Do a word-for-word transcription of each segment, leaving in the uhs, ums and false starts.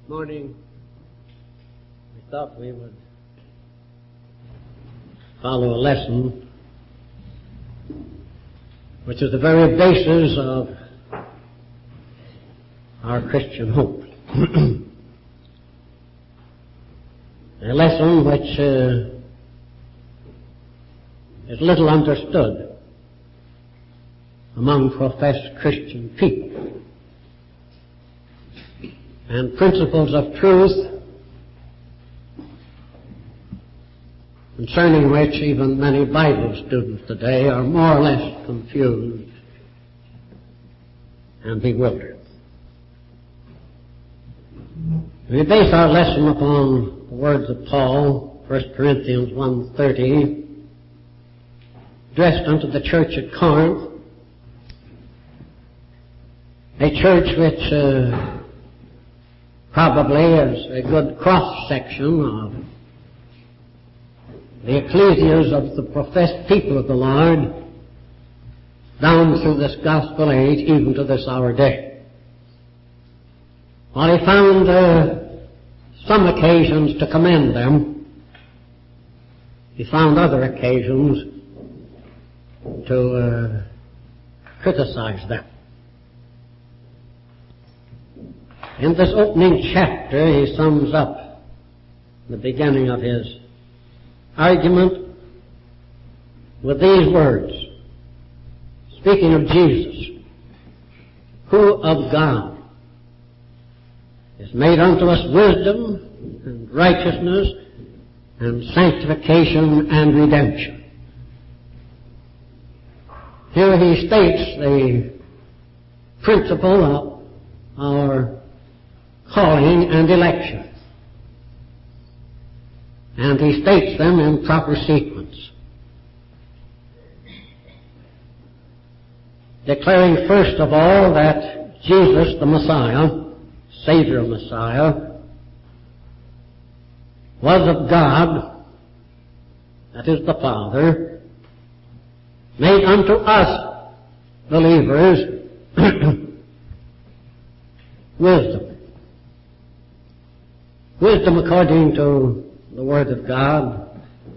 Morning, we thought we would follow a lesson which is the very basis of our Christian hope. A lesson which uh, is little understood among professed Christian people, and principles of truth concerning which even many Bible students today are more or less confused and bewildered. We base our lesson upon the words of Paul, First Corinthians one thirty, addressed unto the church at Corinth, a church which uh, probably is a good cross-section of the ecclesias of the professed people of the Lord down through this gospel age, even to this our day. While he found uh, some occasions to commend them, he found other occasions to uh, criticize them. In this opening chapter, he sums up the beginning of his argument with these words, speaking of Jesus, who of God is made unto us wisdom and righteousness and sanctification and redemption. Here he states the principle of our calling and election, and he states them in proper sequence, declaring first of all that Jesus the Messiah, Savior Messiah, was of God, that is the Father, made unto us believers wisdom. Wisdom, according to the Word of God,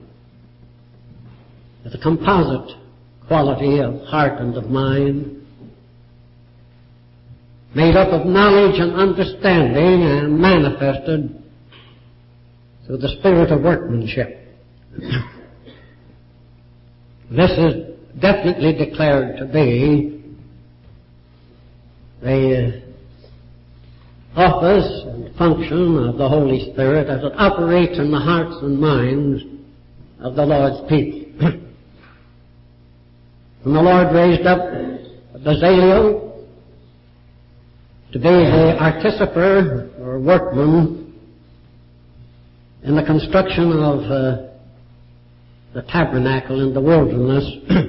is a composite quality of heart and of mind, made up of knowledge and understanding and manifested through the spirit of workmanship. This is definitely declared to be the office and function of the Holy Spirit as it operates in the hearts and minds of the Lord's people. And the Lord raised up Bezalel to be the artificer or workman in the construction of uh, the tabernacle in the wilderness.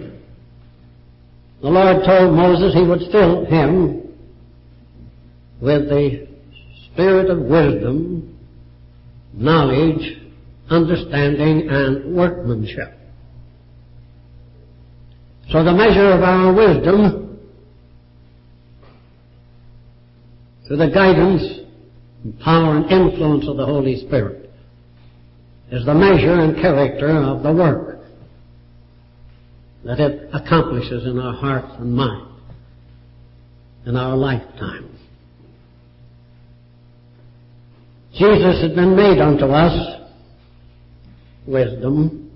The Lord told Moses he would fill him with the spirit of wisdom, knowledge, understanding, and workmanship. So the measure of our wisdom, through the guidance and power and influence of the Holy Spirit, is the measure and character of the work that it accomplishes in our hearts and minds in our lifetime. Jesus had been made unto us wisdom.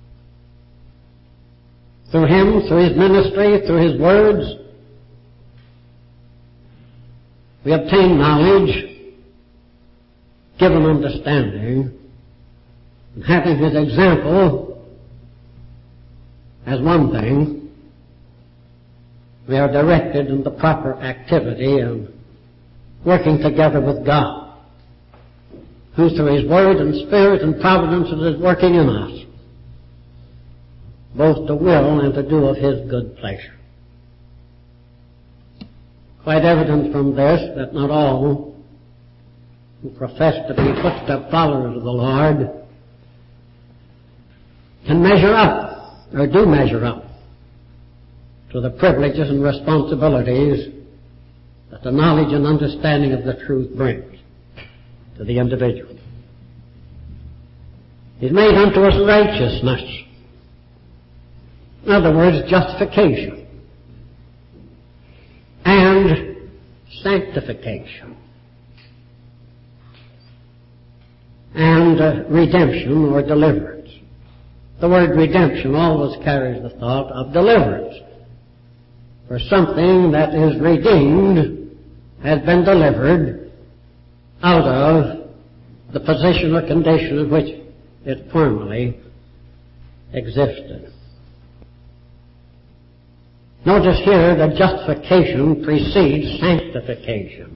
Through him, through his ministry, through his words, we obtain knowledge, given understanding, and having his example as one thing, we are directed in the proper activity of working together with God, who through his word and spirit and providence is working in us, both to will and to do of his good pleasure. Quite evident from this that not all who profess to be footstep followers of the Lord can measure up, or do measure up, to the privileges and responsibilities that the knowledge and understanding of the truth brings. to the individual. He's made unto us righteousness. In other words, justification and sanctification and uh, redemption or deliverance. The word redemption always carries the thought of deliverance. For something that is redeemed has been delivered out of the position or condition in which it formerly existed. Notice here that justification precedes sanctification.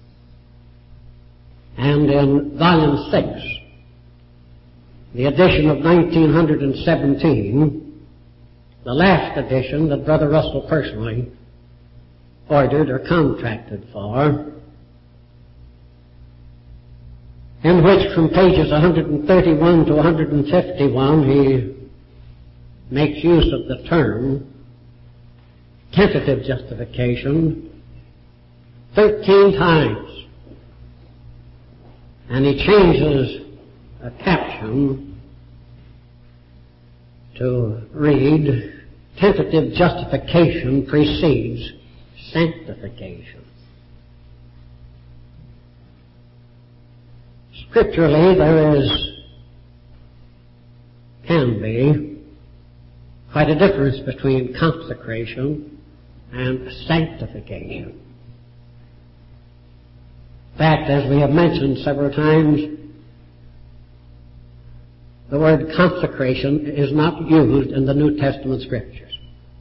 And in volume six, the edition of nineteen seventeen, the last edition that Brother Russell personally ordered or contracted for, in which from pages one thirty-one to one fifty-one he makes use of the term tentative justification thirteen times. And he changes a caption to read, tentative justification precedes sanctification. Scripturally, there is, can be, quite a difference between consecration and sanctification. In fact, as we have mentioned several times, the word consecration is not used in the New Testament Scriptures.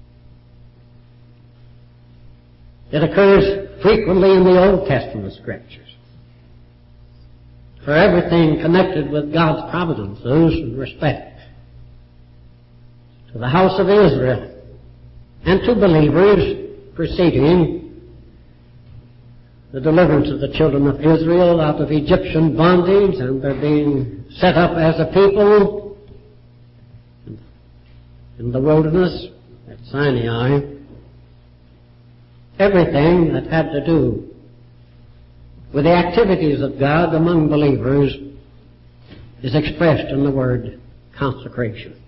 It occurs frequently in the Old Testament Scriptures. For everything connected with God's providences in respect to the house of Israel and to believers preceding the deliverance of the children of Israel out of Egyptian bondage and their being set up as a people in the wilderness at Sinai. Everything that had to do with the activities of God among believers is expressed in the word consecration.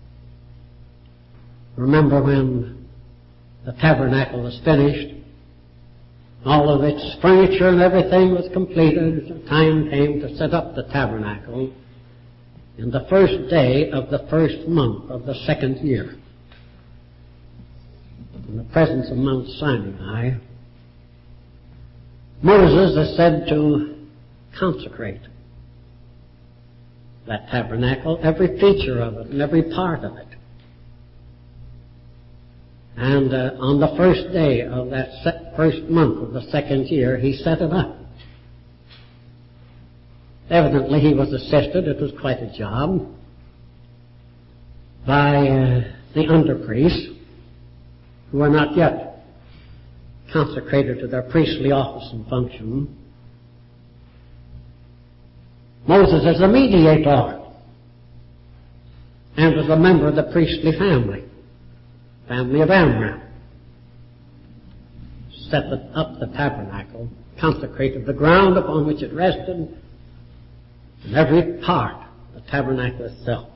Remember when the tabernacle was finished, all of its furniture and everything was completed. The time came to set up the tabernacle in the first day of the first month of the second year, in the presence of Mount Sinai. Moses is said to consecrate that tabernacle, every feature of it and every part of it. And uh, on the first day of that se- first month of the second year, he set it up. Evidently, he was assisted, it was quite a job, by uh, the under-priests, who were not yet consecrated to their priestly office and function. Moses is the mediator and was a member of the priestly family. Family of Amram, set the, up the tabernacle, consecrated the ground upon which it rested, and every part of the tabernacle itself.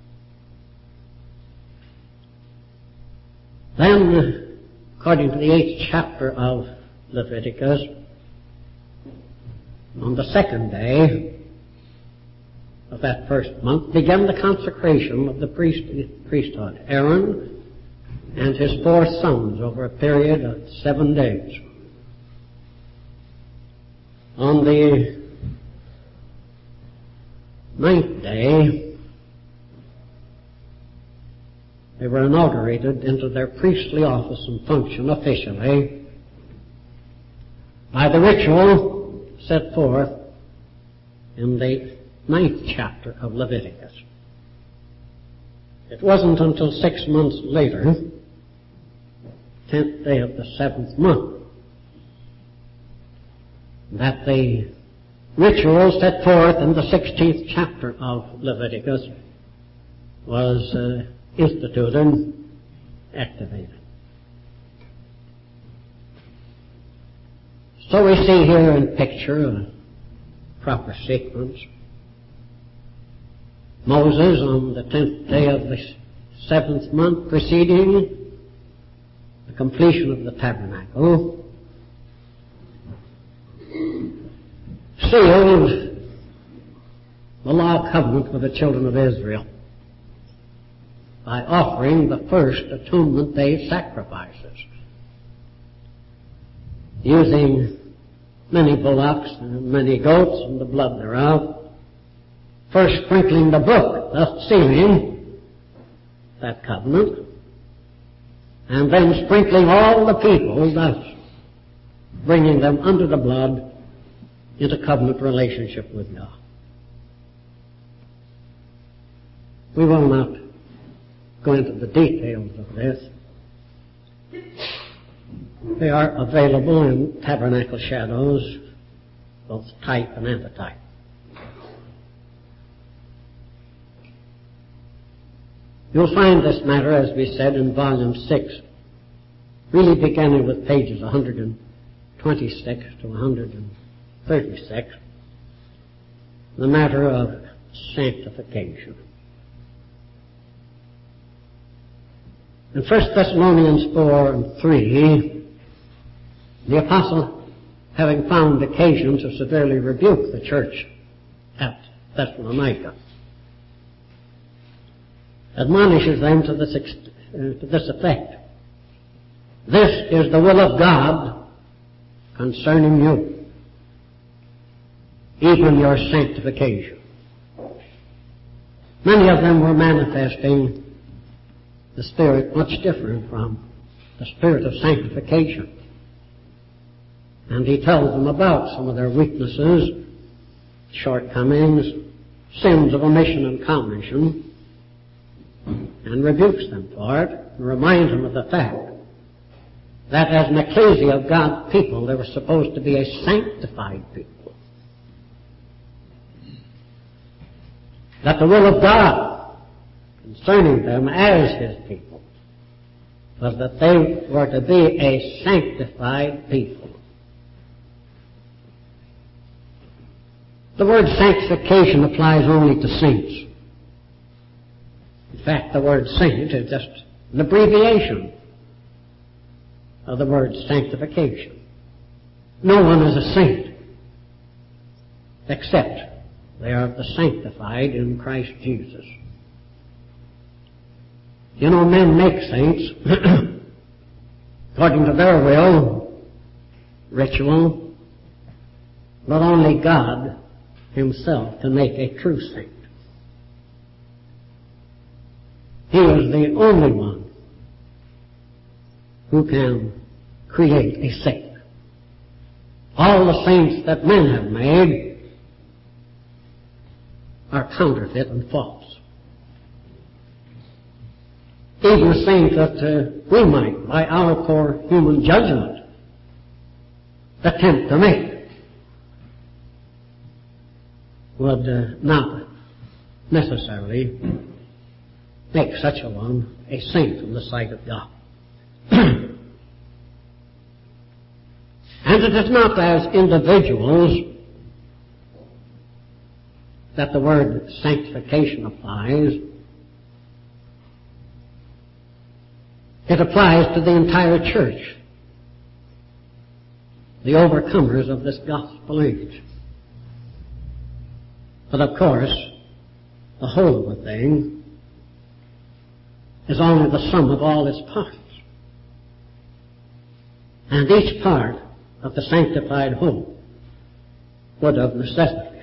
Then, according to the eighth chapter of Leviticus, on the second day of that first month, began the consecration of the priest, priesthood. Aaron and his four sons over a period of seven days. On the ninth day, they were inaugurated into their priestly office and function officially by the ritual set forth in the ninth chapter of Leviticus. It wasn't until six months later, tenth day of the seventh month, that the ritual set forth in the sixteenth chapter of Leviticus was uh, instituted and activated. So we see here in picture a proper sequence. Moses, on the tenth day of the seventh month preceding the completion of the tabernacle, sealed the law covenant with the children of Israel by offering the first atonement day sacrifices, using many bullocks and many goats and the blood thereof, first sprinkling the book, thus sealing that covenant, and then sprinkling all the people, thus bringing them under the blood into covenant relationship with God. We will not go into the details of this. They are available in Tabernacle Shadows, both type and antitype. You'll find this matter, as we said, in Volume six, really beginning with pages one hundred twenty-six to one hundred thirty-six, the matter of sanctification. In First Thessalonians four and three, the apostle, having found occasion to severely rebuke the church at Thessalonica, admonishes them to this, ex- uh, to this effect: "This is the will of God concerning you, even your sanctification." Many of them were manifesting the Spirit much different from the Spirit of sanctification. And he tells them about some of their weaknesses, shortcomings, sins of omission and commission, and rebukes them for it, and reminds them of the fact that as an ecclesia of God's people, they were supposed to be a sanctified people. That the will of God concerning them as His people was that they were to be a sanctified people. The word sanctification applies only to saints. In fact, the word saint is just an abbreviation of the word sanctification. No one is a saint except they are the sanctified in Christ Jesus. You know, men make saints according to their will, ritual, but only God Himself can make a true saint. He is the only one who can create a saint. All the saints that men have made are counterfeit and false. Even a saint that uh, we might, by our poor human judgment, attempt to make, would uh, not necessarily make such a one a saint in the sight of God. And it is not as individuals that the word sanctification applies. It applies to the entire church, the overcomers of this gospel age. But of course, the whole of the thing is only the sum of all its parts. And each part of the sanctified whole would of necessity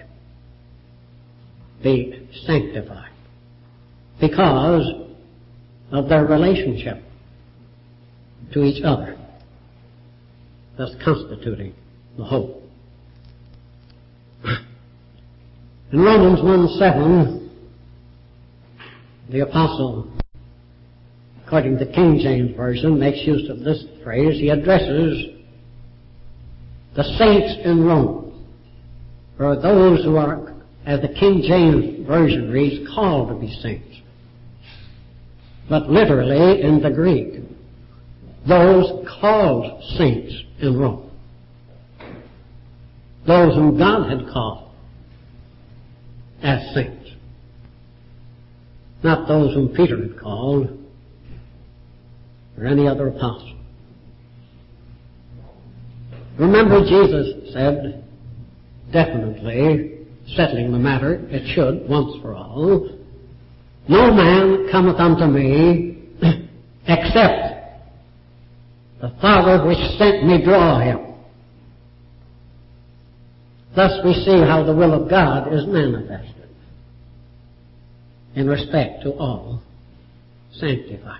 be sanctified because of their relationship to each other, thus constituting the whole. In Romans one seven, the apostle, according to the King James Version, makes use of this phrase. He addresses the saints in Rome, or those who are, as the King James Version reads, called to be saints. But literally in the Greek, those called saints in Rome. Those whom God had called as saints. Not those whom Peter had called, or any other apostle. Remember, Jesus said, definitely, settling the matter, it should, once for all, no man cometh unto me, except the Father which sent me draw him. Thus we see how the will of God is manifested in respect to all sanctified.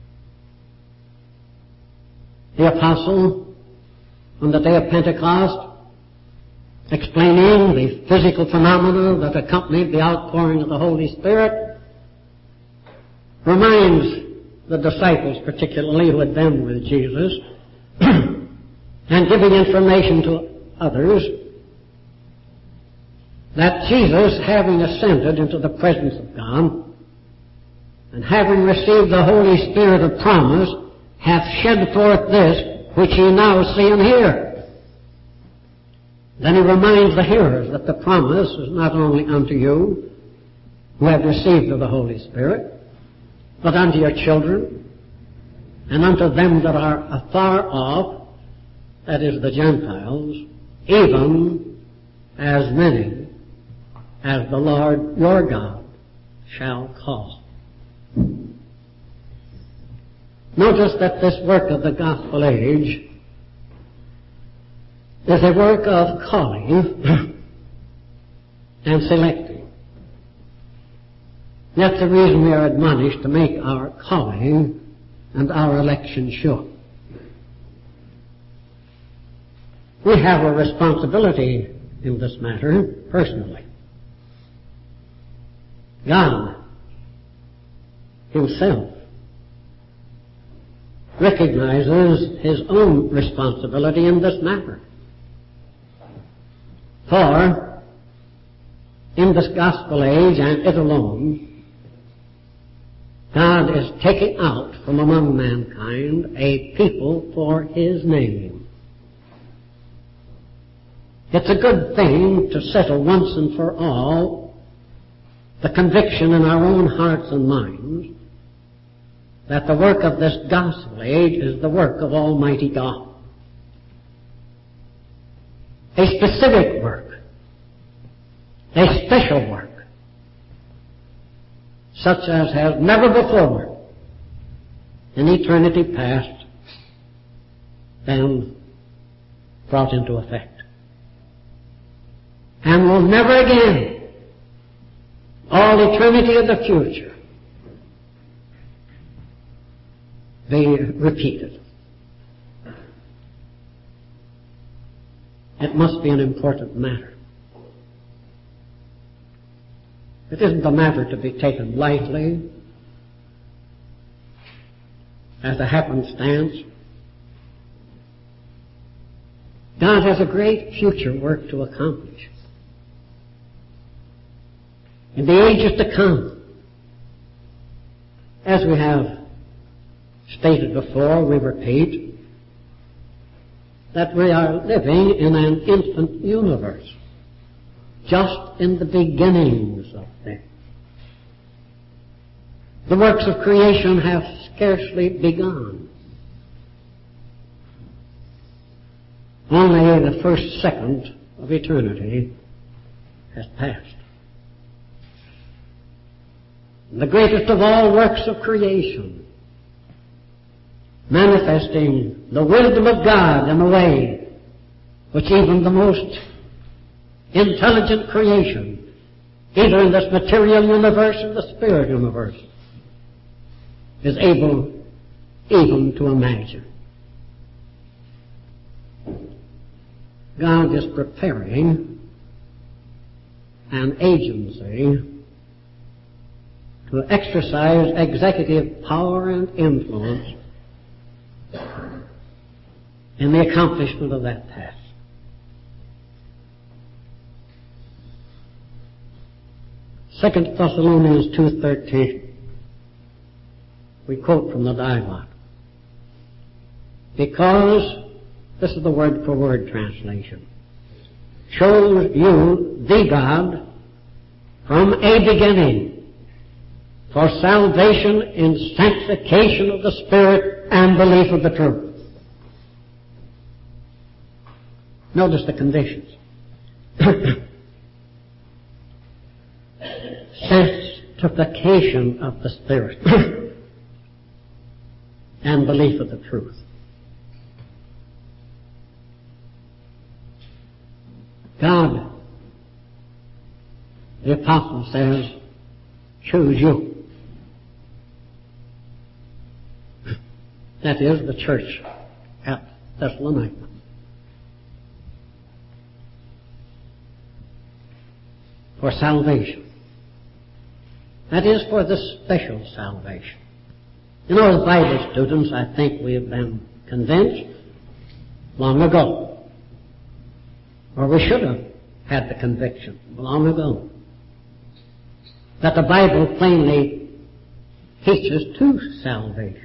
The apostle, on the day of Pentecost, explaining the physical phenomena that accompanied the outpouring of the Holy Spirit, reminds the disciples, particularly who had been with Jesus, and giving information to others, that Jesus, having ascended into the presence of God, and having received the Holy Spirit of promise, hath shed forth this which ye now see and hear. Then he reminds the hearers that the promise is not only unto you who have received of the Holy Spirit, but unto your children, and unto them that are afar off, that is, the Gentiles, even as many as the Lord your God shall call. Notice that this work of the gospel age is a work of calling and selecting. That's the reason we are admonished to make our calling and our election sure. We have a responsibility in this matter personally. God Himself recognizes His own responsibility in this matter. For in this gospel age, and it alone, God is taking out from among mankind a people for His name. It's a good thing to settle once and for all the conviction in our own hearts and minds that the work of this gospel age is the work of Almighty God. A specific work, a special work, such as has never before in eternity past been brought into effect, and will never again, all eternity of the future, be repeated. It must be an important matter. It isn't a matter to be taken lightly as a happenstance. God has a great future work to accomplish. In the ages to come, as we have stated before, we repeat, that we are living in an infant universe, just in the beginnings of things. The works of creation have scarcely begun. Only the first second of eternity has passed. The greatest of all works of creation, manifesting the wisdom of God in a way which even the most intelligent creation, either in this material universe or the spirit universe, is able even to imagine. God is preparing an agency to exercise executive power and influence in the accomplishment of that task. Second Thessalonians two thirteen. We quote from the dialogue. Because, this is the word for word translation, shows you the God from a beginning for salvation in sanctification of the Spirit and belief of the truth. Notice the conditions. Sanctification of the Spirit and belief of the truth. God, the apostle says, choose you. That is, the church at Thessalonica. For salvation. That is, for the special salvation. You know, as Bible students, I think we have been convinced long ago, or we should have had the conviction long ago, that the Bible plainly teaches two salvations.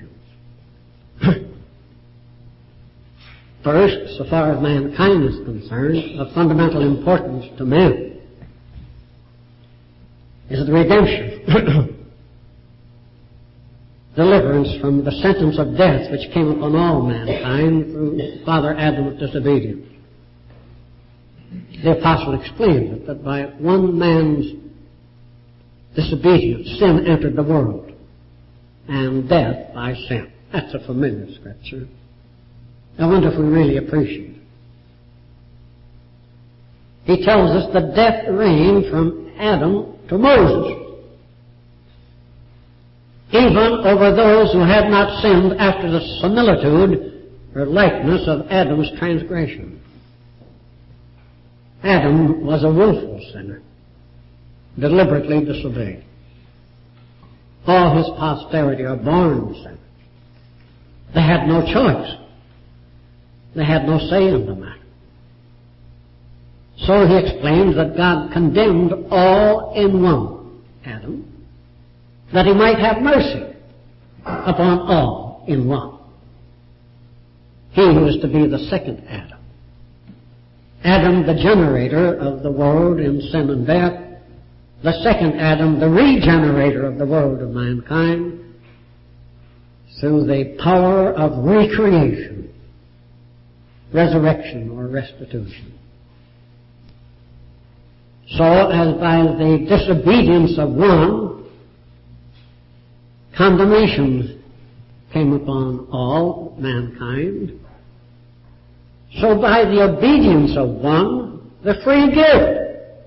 First, so far as mankind is concerned, of fundamental importance to men is the redemption, deliverance from the sentence of death which came upon all mankind through Father Adam's disobedience. The apostle explained it, that by one man's disobedience, sin entered the world, and death by sin. That's a familiar scripture. I wonder if we really appreciate it. He tells us that death reigned from Adam to Moses, even over those who had not sinned after the similitude or likeness of Adam's transgression. Adam was a willful sinner, deliberately disobeyed. All his posterity are born sinners. They had no choice. They had no say in the matter. So he explains that God condemned all in one Adam, that he might have mercy upon all in one. He who is to be the second Adam. Adam, the generator of the world in sin and death. The second Adam, the regenerator of the world of mankind through the power of recreation, resurrection or restitution. So as by the disobedience of one, condemnation came upon all mankind, so by the obedience of one, the free gift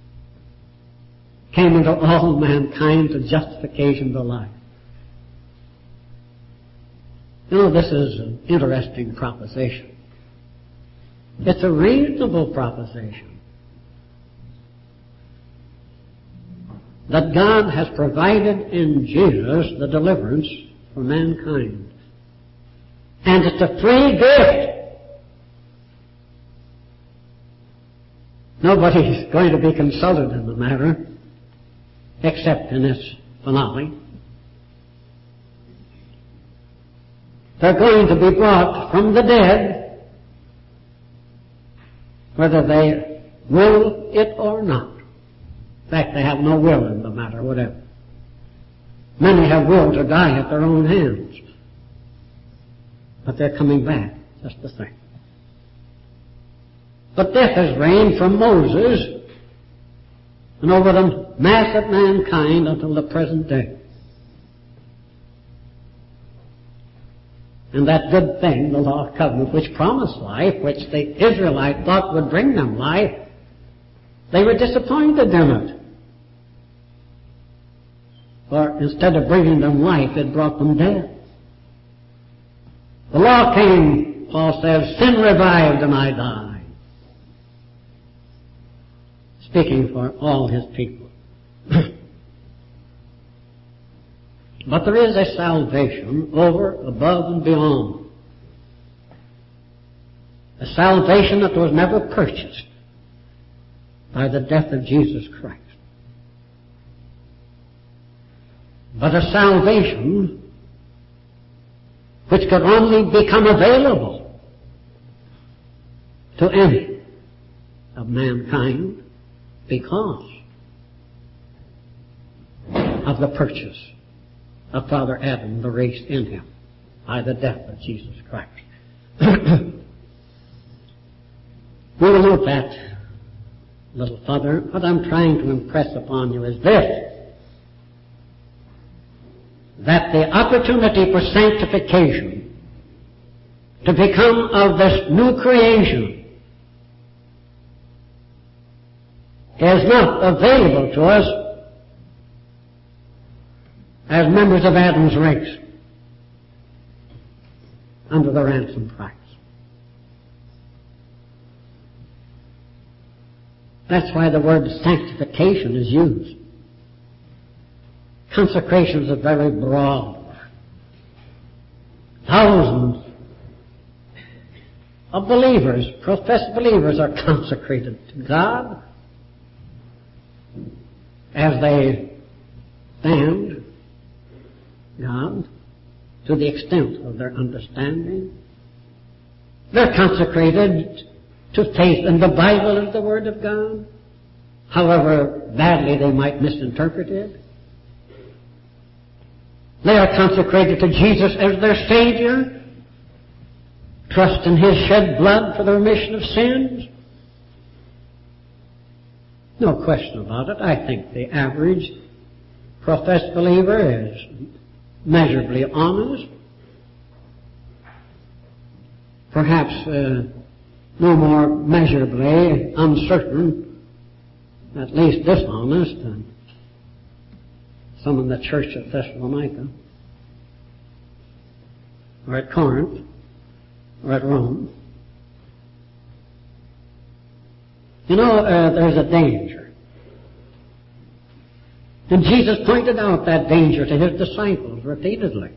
came into all mankind to justification to life. You know, this is an interesting proposition. It's a reasonable proposition that God has provided in Jesus the deliverance for mankind. And it's a free gift. Nobody's going to be consulted in the matter except in its finale. They're going to be brought from the dead, whether they will it or not. In fact, they have no will in the matter, whatever. Many have will to die at their own hands. But they're coming back, just the thing. But death has reigned from Moses and over the mass of mankind until the present day. And that good thing, the law of covenant, which promised life, which the Israelite thought would bring them life, they were disappointed in it. For instead of bringing them life, it brought them death. The law came, Paul says, sin revived and I died. Speaking for all his people. But there is a salvation over, above, and beyond. A salvation that was never purchased by the death of Jesus Christ. But a salvation which could only become available to any of mankind because of the purchase of Father Adam, the race in him, by the death of Jesus Christ. We will note that a little further. What I'm trying to impress upon you is this, that the opportunity for sanctification, to become of this new creation, is not available to us as members of Adam's race under the ransom price. That's why the word sanctification is used. Consecration is a very broad word. Thousands of believers, professed believers, are consecrated to God as they stand God to the extent of their understanding. They're consecrated to faith in the Bible and the Word of God, however badly they might misinterpret it. They are consecrated to Jesus as their Savior, trust in His shed blood for the remission of sins. No question about it. I think the average professed believer is measurably honest, perhaps uh, no more measurably uncertain, at least dishonest, than some in the church at Thessalonica, or at Corinth, or at Rome. You know, uh, there's a danger. And Jesus pointed out that danger to His disciples repeatedly.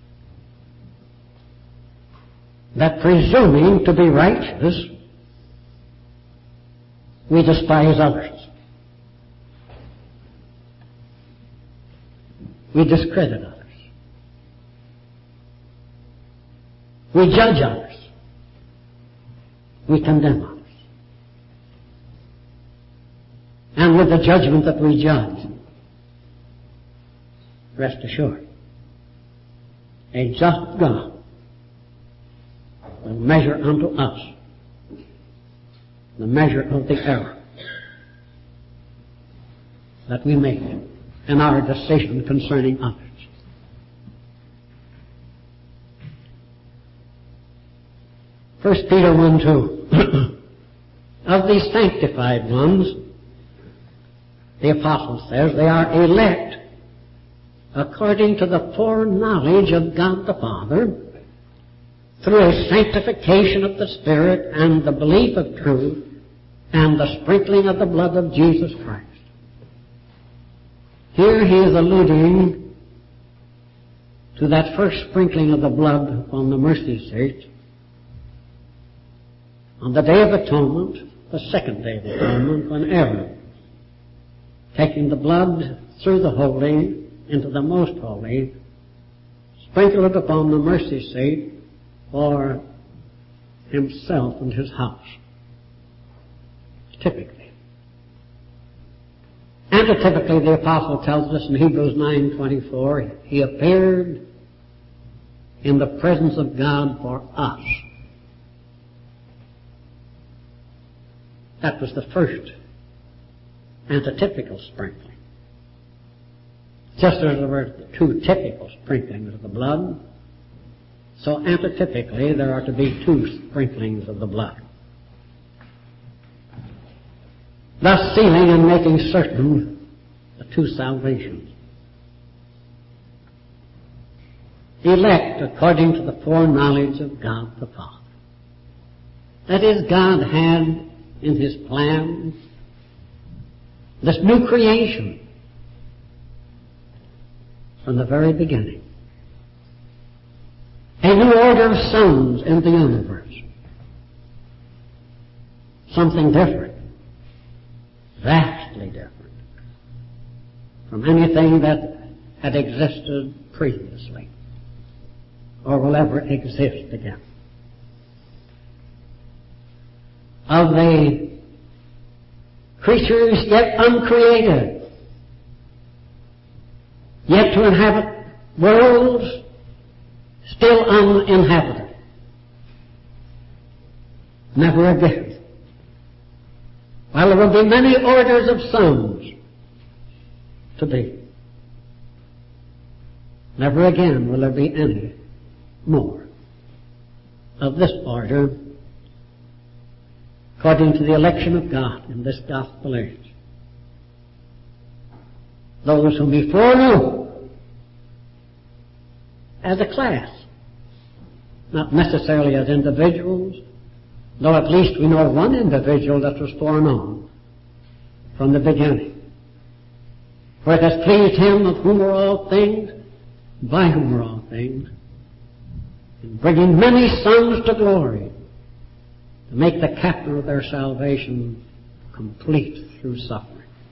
That presuming to be righteous, we despise others. We discredit others. We judge others. We condemn others. And with the judgment that we judge, rest assured, a just God will measure unto us the measure of the error that we make in our decision concerning others. First Peter one two. Of these sanctified ones, the apostle says, they are elect according to the foreknowledge of God the Father, through a sanctification of the Spirit and the belief of truth and the sprinkling of the blood of Jesus Christ. Here he is alluding to that first sprinkling of the blood upon the mercy seat on the Day of Atonement, the second Day of Atonement, when Aaron, taking the blood through the holy into the most holy, sprinkled it upon the mercy seat for himself and his house. Typically. Antitypically, the apostle tells us in Hebrews nine twenty-four, he appeared in the presence of God for us. That was the first antitypical sprinkling. Just as there were two typical sprinklings of the blood, so antitypically there are to be two sprinklings of the blood. Thus sealing and making certain the two salvations. Elect according to the foreknowledge of God the Father. That is, God had in His plan this new creation from the very beginning. A new order of sons in the universe. Something different. Vastly different from anything that had existed previously or will ever exist again. Of the creatures yet uncreated, yet to inhabit worlds still uninhabited. Never again. While there will be many orders of sons to be, never again will there be any more of this order according to the election of God in this gospel age. Those whom He foreknew as a class, not necessarily as individuals, though at least we know one individual that was foreknown from the beginning. For it has pleased Him of whom are all things, by whom are all things, in bringing many sons to glory, to make the captain of their salvation complete through suffering.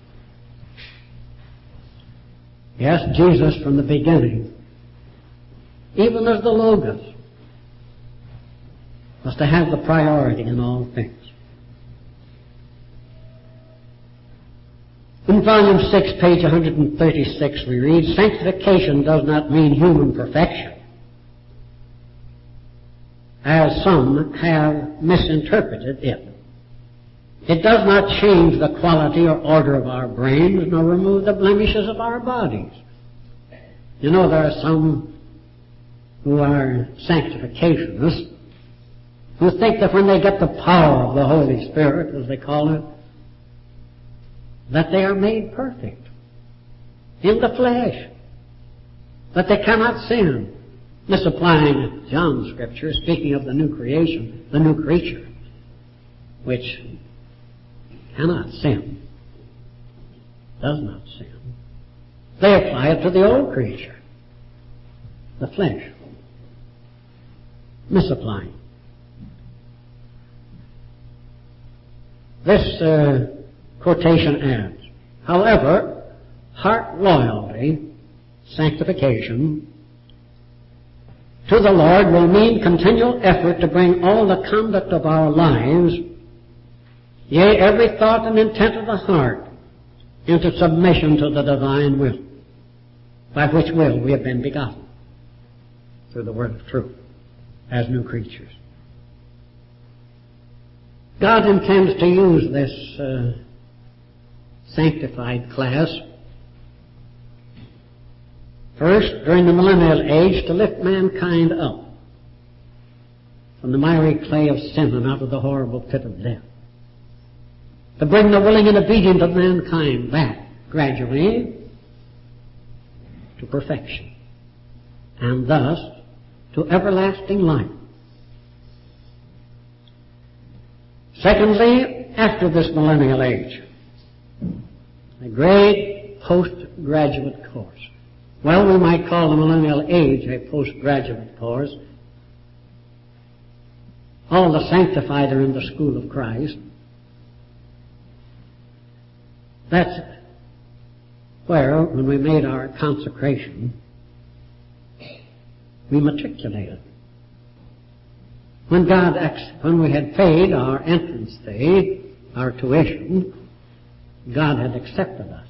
Yes, Jesus from the beginning, even as the Logos, was to have the priority in all things. In volume six, page one thirty-six, we read, sanctification does not mean human perfection, as some have misinterpreted it. It does not change the quality or order of our brains, nor remove the blemishes of our bodies. You know, there are some who are sanctificationists who think that when they get the power of the Holy Spirit, as they call it, that they are made perfect in the flesh, that they cannot sin. Misapplying John's scripture, speaking of the new creation, the new creature, which cannot sin, does not sin. They apply it to the old creature, the flesh. Misapplying. This uh, quotation adds, however, heart loyalty, sanctification, to the Lord will mean continual effort to bring all the conduct of our lives, yea, every thought and intent of the heart, into submission to the divine will, by which will we have been begotten through the word of truth as new creatures. God intends to use this uh, sanctified class first during the millennial age to lift mankind up from the miry clay of sin and out of the horrible pit of death, to bring the willing and obedient of mankind back gradually to perfection, and thus to everlasting life. Secondly, after this millennial age, a great postgraduate course. Well, we might call the millennial age a postgraduate course. All the sanctified are in the school of Christ. That's where, when we made our consecration, we matriculated. When God, when we had paid our entrance fee, our tuition, God had accepted us.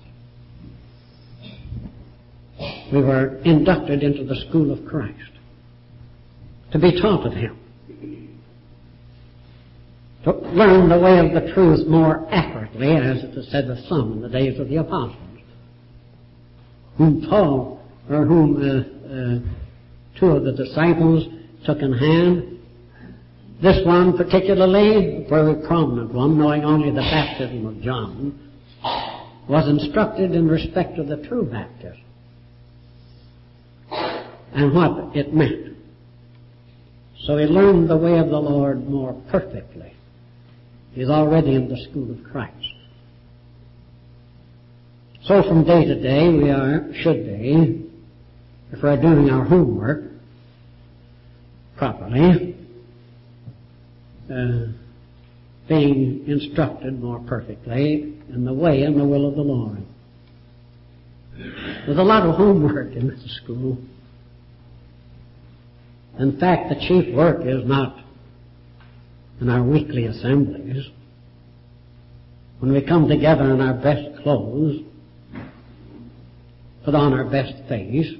We were inducted into the school of Christ to be taught of Him, to learn the way of the truth more accurately, as it is said of some in the days of the apostles, whom Paul, or whom uh, uh, two of the disciples took in hand. This one particularly, a very prominent one, knowing only the baptism of John, was instructed in respect of the true baptism and what it meant. So he learned the way of the Lord more perfectly. He's already in the school of Christ. So from day to day we are, should be, if we're doing our homework properly, uh, being instructed more perfectly in the way and the will of the Lord. There's a lot of homework in this school. In fact, the chief work is not in our weekly assemblies, when we come together in our best clothes, put on our best face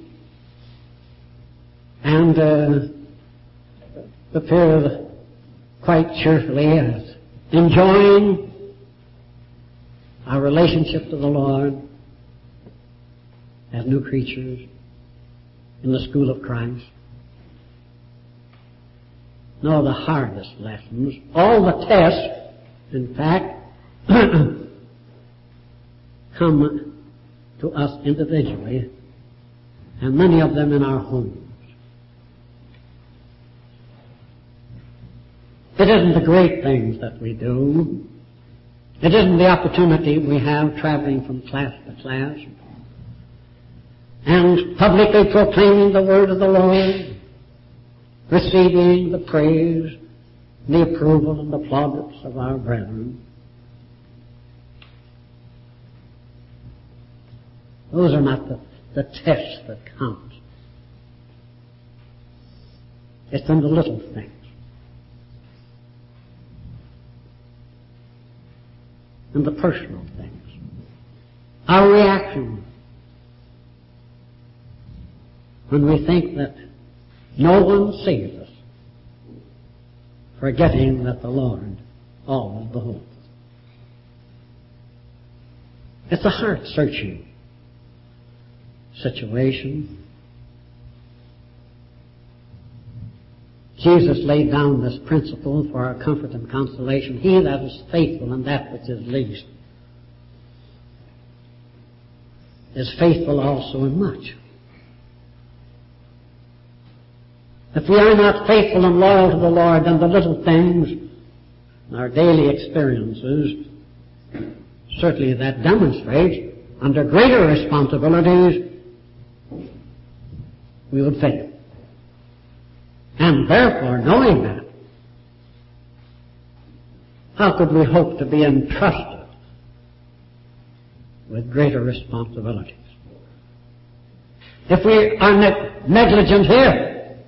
and uh, appear quite cheerfully as enjoying our relationship to the Lord as new creatures in the school of Christ. No, the hardest lessons, all the tests, in fact, come to us individually, and many of them in our homes. It isn't the great things that we do. It isn't the opportunity we have traveling from class to class and publicly proclaiming the word of the Lord, receiving the praise, the approval, and the plaudits of our brethren. Those are not the, the tests that count. It's in the little things. And the personal things. Our reaction when we think that no one sees us, forgetting that the Lord always beholds. It's a heart-searching situation. Jesus laid down this principle for our comfort and consolation. He that is faithful in that which is least is faithful also in much. If we are not faithful and loyal to the Lord, then the little things, our daily experiences, certainly that demonstrates under greater responsibilities, we would fail. And therefore, knowing that, how could we hope to be entrusted with greater responsibilities? If we are ne- negligent here,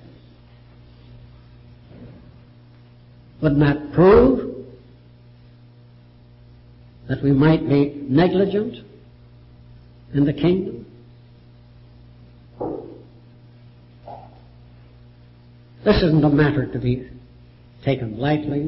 wouldn't that prove that we might be negligent in the kingdom? This isn't a matter to be taken lightly.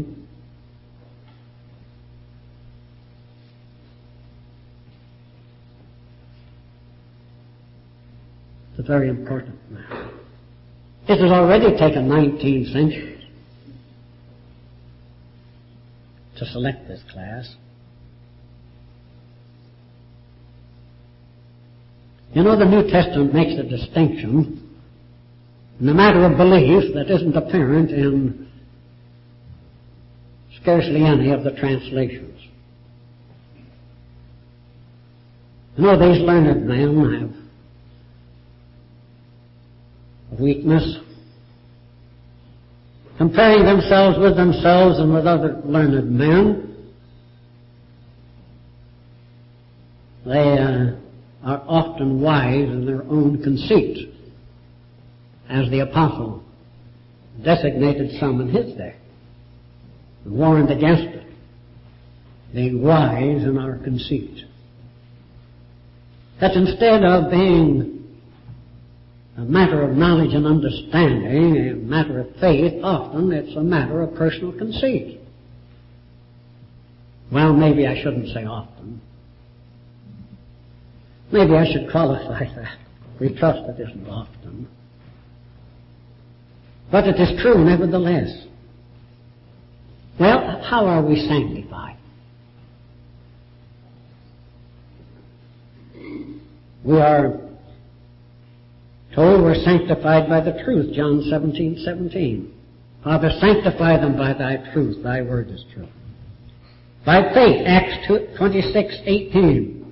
It's a very important matter. It has already taken nineteen centuries to select this class. You know, the New Testament makes a distinction in a matter of belief that isn't apparent in scarcely any of the translations. You know, these learned men have a weakness, comparing themselves with themselves and with other learned men. They uh, are often wise in their own conceit, as the apostle designated some in his day and warned against it, being wise in our conceit. That instead of being a matter of knowledge and understanding, a matter of faith, often it's a matter of personal conceit. Well, maybe I shouldn't say often. Maybe I should qualify that. We trust it isn't often. But it is true nevertheless. Well, how are we sanctified? We are told we're sanctified by the truth, John seventeen seventeen. Father, sanctify them by thy truth. Thy word is true. By faith, Acts twenty-six eighteen.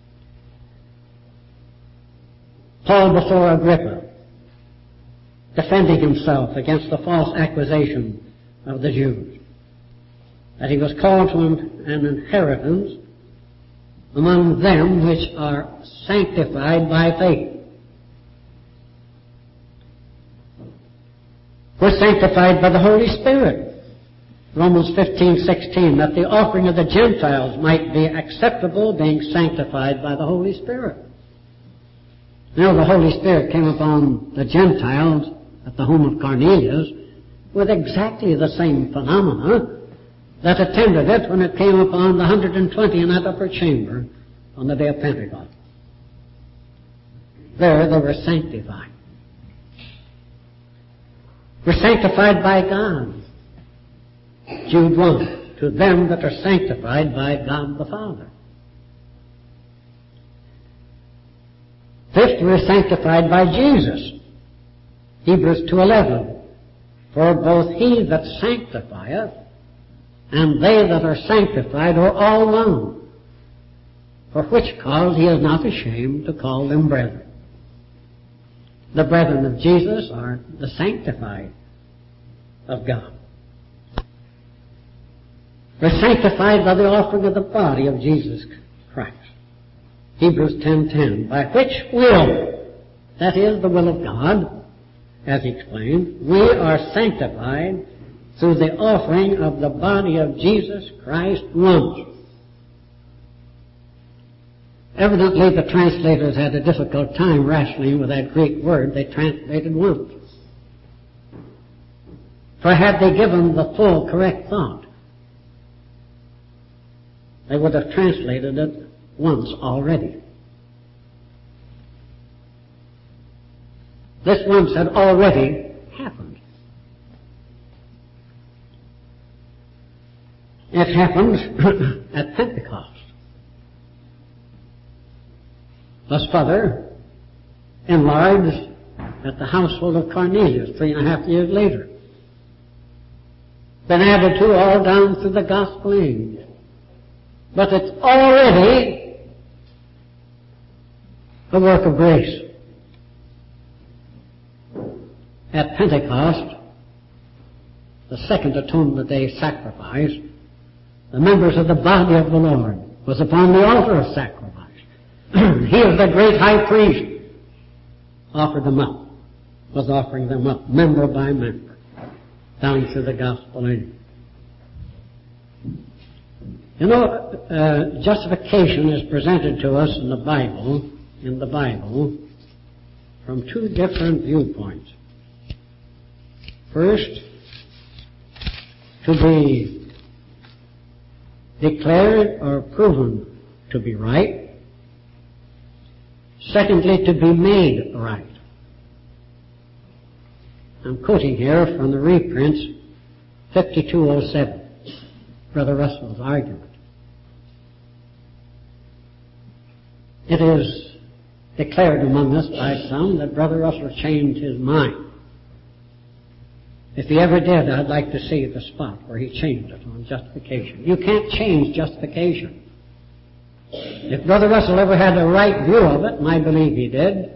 Paul before Agrippa, defending himself against the false accusation of the Jews, that he was called to an inheritance among them which are sanctified by faith. We're sanctified by the Holy Spirit. Romans fifteen sixteen, that the offering of the Gentiles might be acceptable, being sanctified by the Holy Spirit. You know, the Holy Spirit came upon the Gentiles at the home of Cornelius with exactly the same phenomena that attended it when it came upon the one hundred twenty in that upper chamber on the day of Pentecost. There they were sanctified. Were sanctified by God. Jude one, to them that are sanctified by God the Father. Fifth, we are sanctified by Jesus. Hebrews two eleven. For both he that sanctifieth and they that are sanctified are all one. For which cause he is not ashamed to call them brethren. The brethren of Jesus are the sanctified of God. We're sanctified by the offering of the body of Jesus Christ. Hebrews ten ten. By which will, that is the will of God, as he explained, we are sanctified through the offering of the body of Jesus Christ once. Evidently the translators had a difficult time wrestling with that Greek word they translated once. For had they given the full correct thought, they would have translated it once already. This once had already happened. It happened at Pentecost. Thus further enlarged at the household of Cornelius three and a half years later. Been added to all down through the gospel age. But it's already the work of grace. At Pentecost, the second atonement day sacrifice, the members of the body of the Lord was upon the altar of sacrifice. He is the great high priest. Offered them up. Was offering them up, member by member, down through the gospel age. You know, uh, justification is presented to us in the Bible, in the Bible, from two different viewpoints. First, to be declared or proven to be right. Secondly, to be made right. I'm quoting here from the reprints fifty-two oh seven, Brother Russell's argument. It is declared among us by some that Brother Russell changed his mind. If he ever did, I'd like to see the spot where he changed it on justification. You can't change justification. If Brother Russell ever had a right view of it, and I believe he did,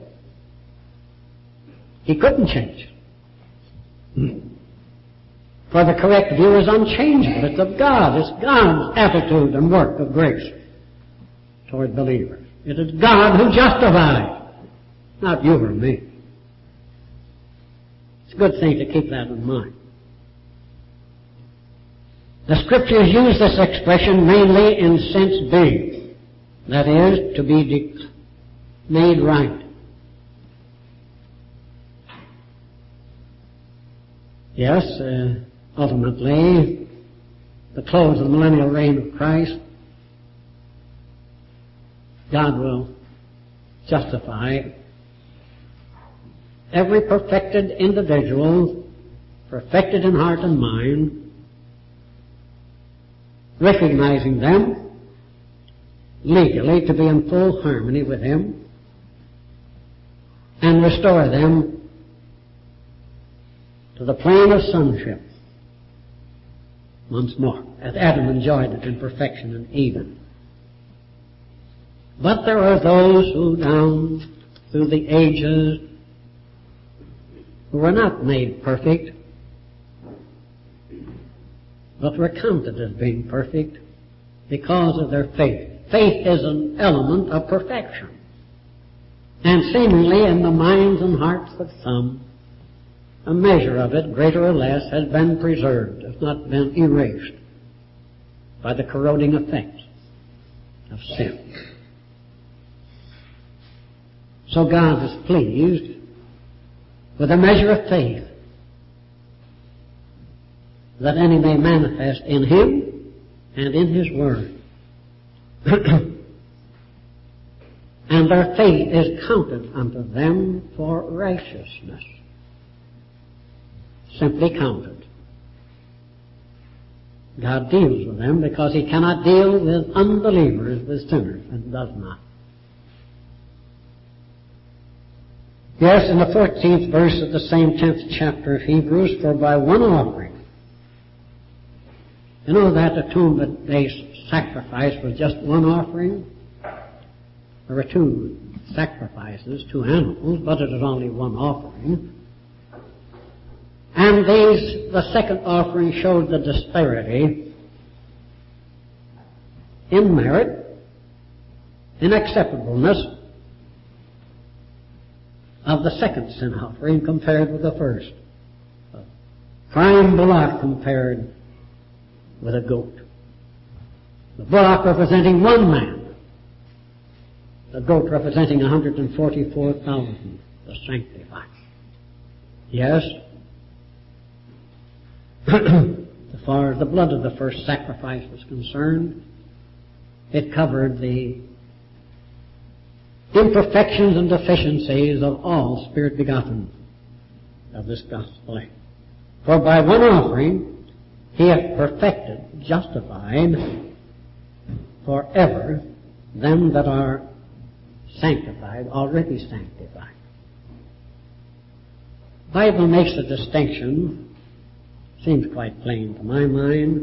he couldn't change it. For the correct view is unchangeable. It's of God. It's God's attitude and work of grace toward believers. It is God who justifies, not you or me. It's a good thing to keep that in mind. The Scriptures use this expression mainly in sense B. That is, to be de- made right. Yes, uh, ultimately, the close of the millennial reign of Christ, God will justify every perfected individual, perfected in heart and mind, recognizing them legally to be in full harmony with Him, and restore them to the plane of sonship once more, as Adam enjoyed it in perfection in Eden. But there are those who down through the ages who were not made perfect, but were counted as being perfect because of their faith. Faith is an element of perfection. And seemingly in the minds and hearts of some, a measure of it, greater or less, has been preserved, has not been erased by the corroding effects of sin. So God is pleased with a measure of faith that any may manifest in Him and in His Word. And their faith is counted unto them for righteousness. Simply counted. God deals with them because He cannot deal with unbelievers, with sinners, and does not. Yes, in the fourteenth verse of the same tenth chapter of Hebrews, for by one offering, you know that atonement day sacrifice was just one offering? There were two sacrifices, two animals, but it is only one offering. And these, the second offering showed the disparity in merit, in acceptableness of the second sin offering compared with the first. A prime bullock compared with a goat. The bullock representing one man. The goat representing one hundred forty-four thousand, the sanctified. Yes. As far as the blood of the first sacrifice was concerned, it covered the imperfections and deficiencies of all spirit begotten of this gospel. For by one offering He hath perfected, justified forever them that are sanctified, already sanctified. The Bible makes a distinction, seems quite plain to my mind,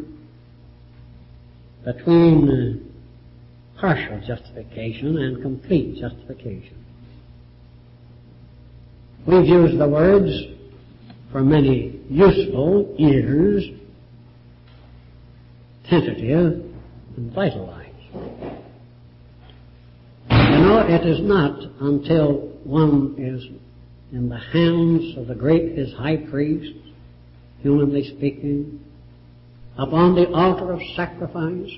between uh, partial justification and complete justification. We've used the words for many useful years, tentative and vitalized. You know, it is not until one is in the hands of the great, His high priest, humanly speaking, upon the altar of sacrifice,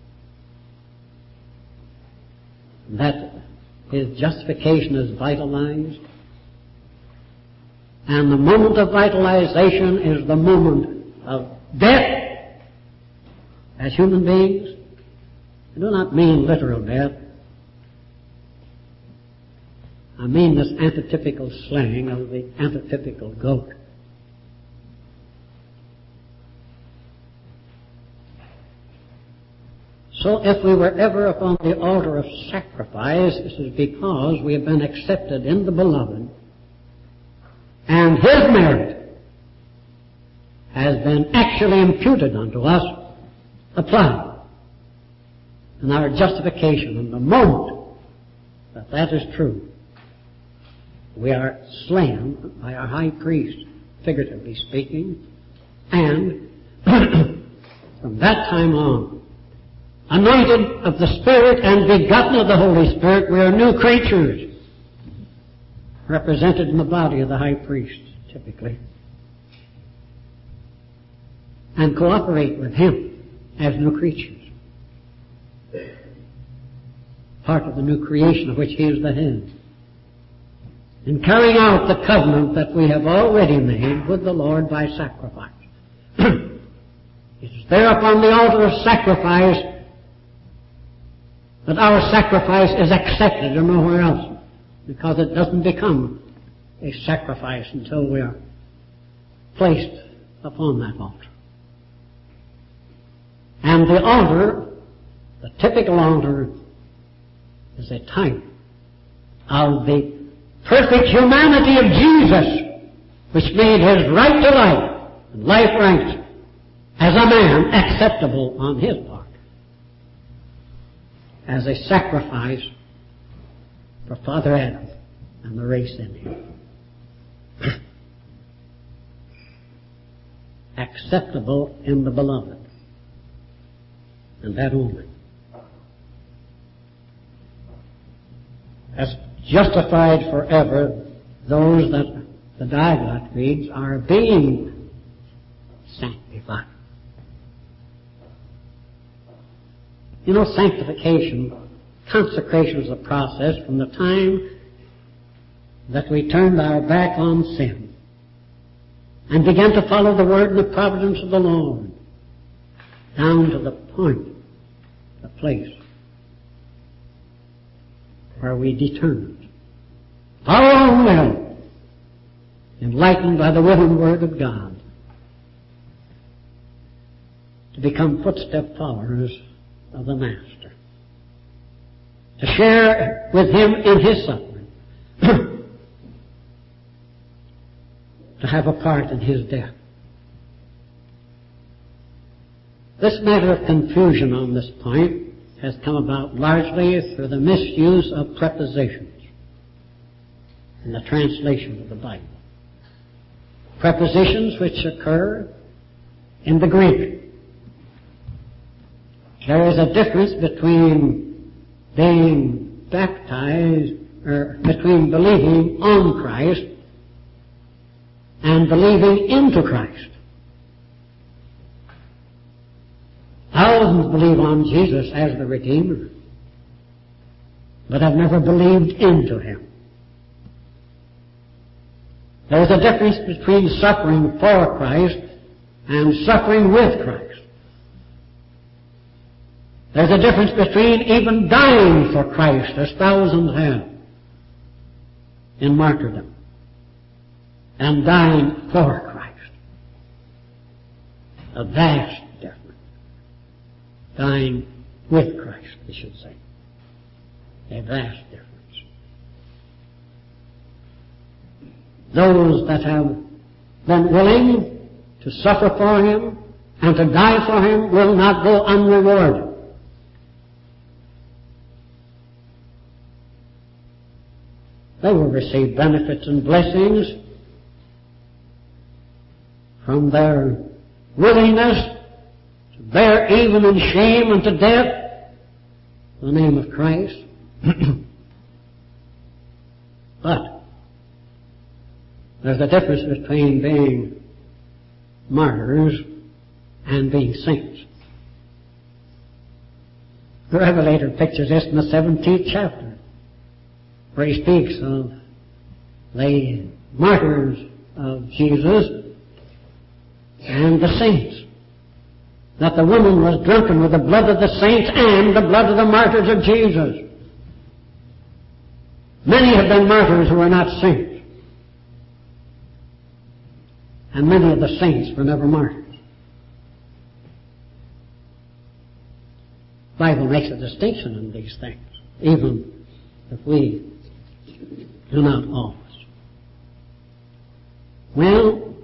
that his justification is vitalized. And the moment of vitalization is the moment of death as human beings. I do not mean literal death. I mean this antitypical slaying of the antitypical goat. So if we were ever upon the altar of sacrifice, this is because we have been accepted in the Beloved, and His merit has been actually imputed unto us, applied. And our justification, in the moment that that is true, we are slain by our high priest, figuratively speaking, and from that time on, anointed of the Spirit and begotten of the Holy Spirit, we are new creatures, represented in the body of the high priest, typically, and cooperate with Him as new creatures. Part of the new creation of which He is the head. In carrying out the covenant that we have already made with the Lord by sacrifice. It is there upon the altar of sacrifice that our sacrifice is accepted and nowhere else, because it doesn't become a sacrifice until we are placed upon that altar. And the altar, the typical altar, is a type of the perfect humanity of Jesus, which made His right to life and life right as a man acceptable on His part, as a sacrifice for Father Adam and the race in him. Acceptable in the Beloved, and that only. As justified forever, those that the Diaglott reads are being sanctified. You know, sanctification, consecration is a process from the time that we turned our back on sin and began to follow the word and the providence of the Lord down to the point, the place where we determined, our own will, enlightened by the will and word of God, to become footstep followers of the Master, to share with Him in His suffering, to have a part in His death. This matter of confusion on this point has come about largely through the misuse of prepositions in the translation of the Bible. Prepositions which occur in the Greek. There is a difference between being baptized, or between believing on Christ and believing into Christ. Thousands believe on Jesus as the Redeemer, but have never believed into Him. There's a difference between suffering for Christ and suffering with Christ. There's a difference between even dying for Christ, as thousands have in martyrdom, and dying for Christ. A vast difference. Dying with Christ, we should say. A vast difference. Those that have been willing to suffer for Him and to die for Him will not go unrewarded. They will receive benefits and blessings from their willingness to bear even and shame unto death in the name of Christ. But there's a difference between being martyrs and being saints. The Revelator pictures this in the seventeenth chapter, where he speaks of the martyrs of Jesus and the saints. That the woman was drunken with the blood of the saints and the blood of the martyrs of Jesus. Many have been martyrs who are not saints. And many of the saints were never martyrs. The Bible makes a distinction in these things, even if we do not always. Well,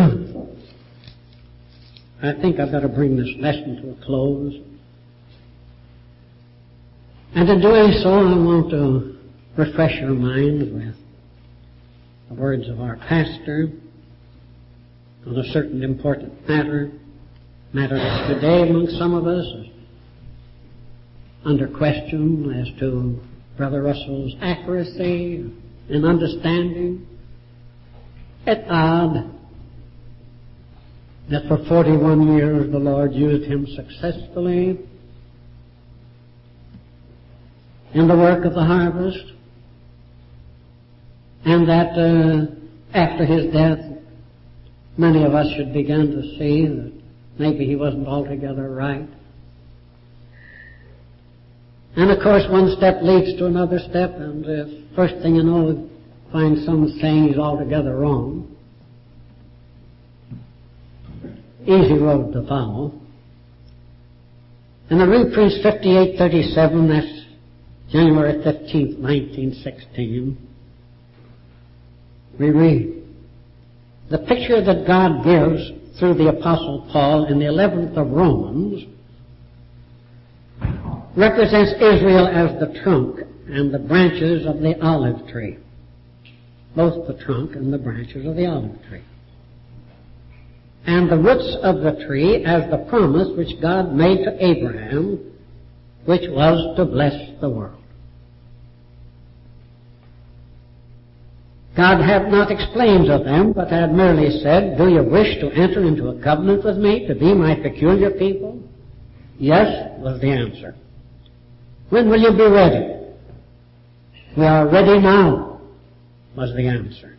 I think I've got to bring this lesson to a close. And in doing so, I want to refresh your mind with the words of our pastor on a certain important matter, matter that today among some of us is under question as to Brother Russell's accuracy and understanding. It's odd that for forty-one years the Lord used him successfully in the work of the harvest, and that uh, after his death many of us should begin to see that maybe he wasn't altogether right. And of course one step leads to another step, and the first thing you know, you find some saying he's altogether wrong. Easy road to follow. In the reprints fifty-eight thirty-seven, that's January fifteenth, nineteen sixteen, we read, the picture that God gives through the Apostle Paul in the eleventh of Romans represents Israel as the trunk and the branches of the olive tree. Both the trunk and the branches of the olive tree. And the roots of the tree as the promise which God made to Abraham, which was to bless the world. God had not explained to them, but had merely said, do you wish to enter into a covenant with me, to be my peculiar people? Yes, was the answer. When will you be ready? We are ready now. was the answer.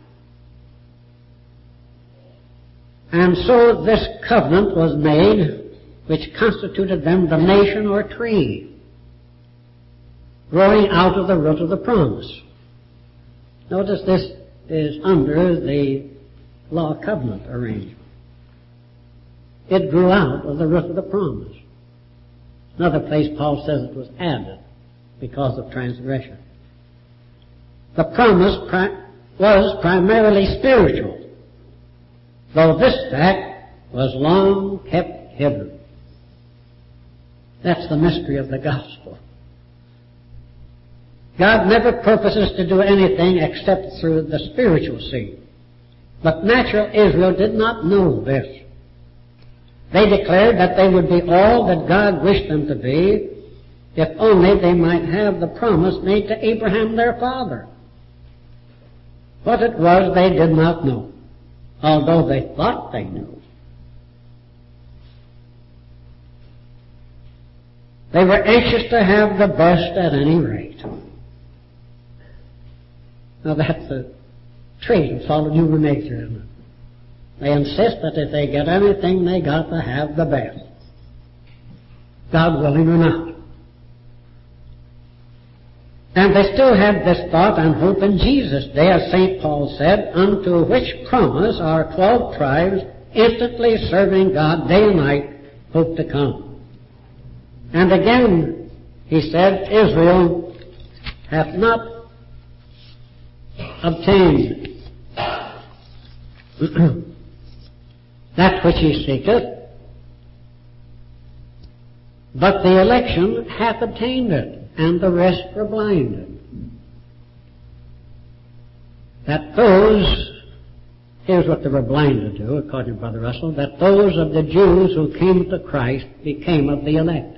And so this covenant was made, which constituted them the nation or tree, growing out of the root of the promise. Notice this is under the law covenant arrangement. It grew out of the root of the promise. Another place Paul says it was added because of transgression. The promise pri- was primarily spiritual, though this fact was long kept hidden. That's the mystery of the gospel. God never purposes to do anything except through the spiritual seed. But natural Israel did not know this. They declared that they would be all that God wished them to be if only they might have the promise made to Abraham their father. What it was they did not know, although they thought they knew. They were anxious to have the best at any rate. Now that's a trait of fallen human nature, isn't it? They insist that if they get anything, they got to have the best, God willing or not. And they still had this thought and hope in Jesus' day, as Saint Paul said, unto which promise our twelve tribes, instantly serving God day and night, hope to come. And again, he said, Israel hath not obtained that which he seeketh, but the election hath obtained it, and the rest were blinded. That those, here's what they were blinded to, according to Brother Russell, that those of the Jews who came to Christ became of the elect.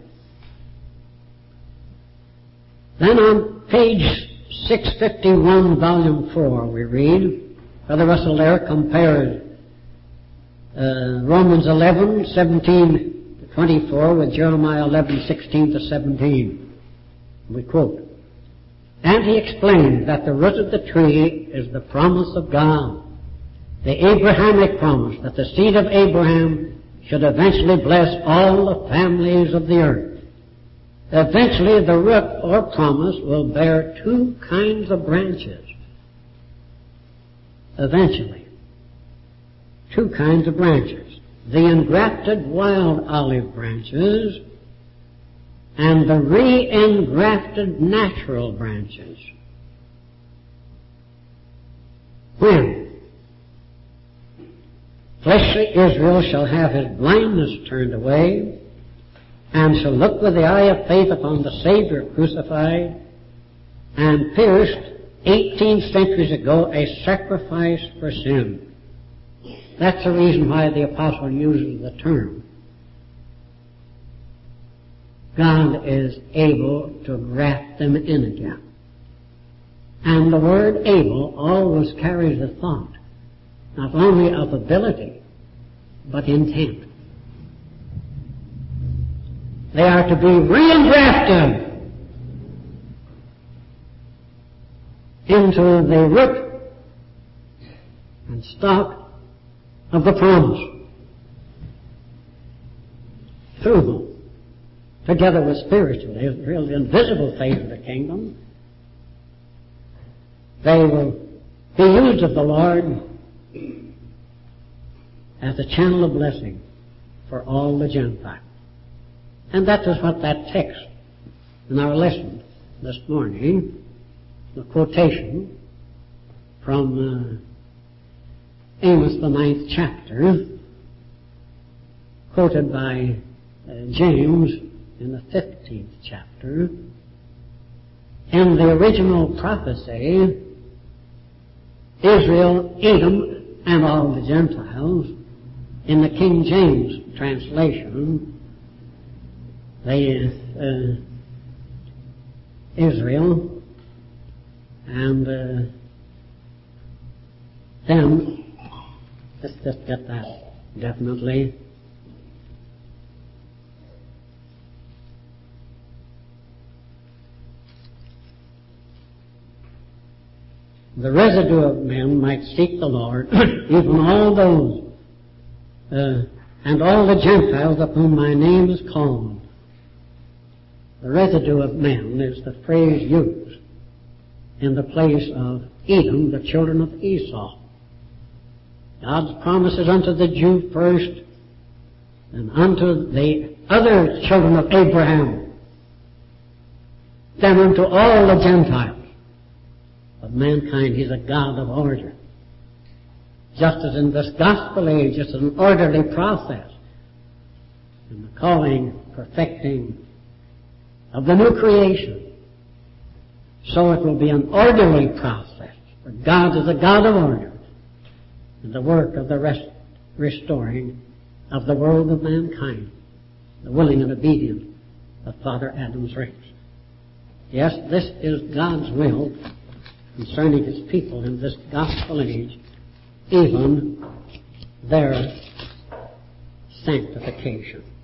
Then on page six fifty-one, volume four, we read, Brother Russell there compares uh, Romans eleven, seventeen to twenty-four with Jeremiah eleven, sixteen to seventeen. We quote, and he explained that the root of the tree is the promise of God, the Abrahamic promise that the seed of Abraham should eventually bless all the families of the earth. Eventually the root or promise will bear two kinds of branches. Eventually. Two kinds of branches. The engrafted wild olive branches and the re-engrafted natural branches. When fleshly Israel shall have his blindness turned away, and shall look with the eye of faith upon the Savior crucified and pierced eighteen centuries ago, a sacrifice for sin. That's the reason why the apostle uses the term. God is able to graft them in again. And the word able always carries the thought, not only of ability, but intent. They are to be re-engrafted into the root and stock of the promise, through whom, together with spiritual Israel, the invisible faith of the kingdom, they will be used of the Lord as a channel of blessing for all the Gentiles. And that is what that text in our lesson this morning, the quotation from uh, Amos, the ninth chapter, quoted by uh, James in the fifteenth chapter. In the original prophecy, Israel, Edom, and all the Gentiles, in the King James translation, they, uh, Israel, and uh, then, let's just get that definitely. the residue of men might seek the Lord, even all those, uh, and all the Gentiles of whom my name is called. The residue of men is the phrase used in the place of Edom, the children of Esau. God's promises unto the Jew first, and unto the other children of Abraham, then unto all the Gentiles of mankind. He's a God of order. Just as in this gospel age, it's an orderly process in the calling, perfecting of the new creation, so it will be an orderly process. For God is a God of order in the work of the rest, restoring of the world of mankind, the willing and obedient of Father Adam's race. Yes, this is God's will concerning His people in this gospel age, even their sanctification.